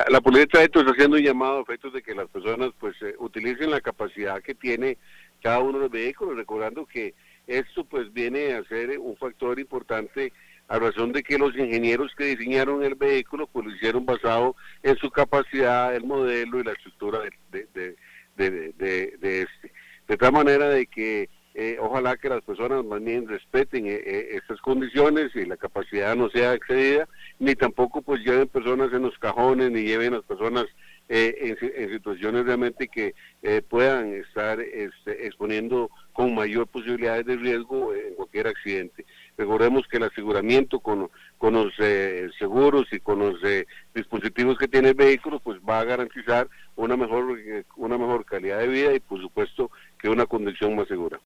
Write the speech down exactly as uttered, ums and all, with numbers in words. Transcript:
la Policía de Tránsito está haciendo un llamado a efectos de que las personas pues eh, utilicen la capacidad que tiene cada uno de los vehículos, recordando que esto pues viene a ser un factor importante a razón de que los ingenieros que diseñaron el vehículo pues lo hicieron basado en su capacidad, el modelo y la estructura de, de, de, de, de, de este. De tal manera de que eh, ojalá que las personas más bien respeten eh, eh, estas condiciones y la capacidad no sea excedida, ni tampoco pues lleven personas en los cajones, ni lleven a las personas eh, en, en situaciones realmente que eh, puedan estar este, exponiendo con mayor posibilidades de riesgo en cualquier accidente. Recordemos que el aseguramiento con, con los eh, seguros y con los eh, dispositivos que tiene el vehículo pues va a garantizar una mejor, una mejor calidad de vida y por supuesto que una conducción más segura.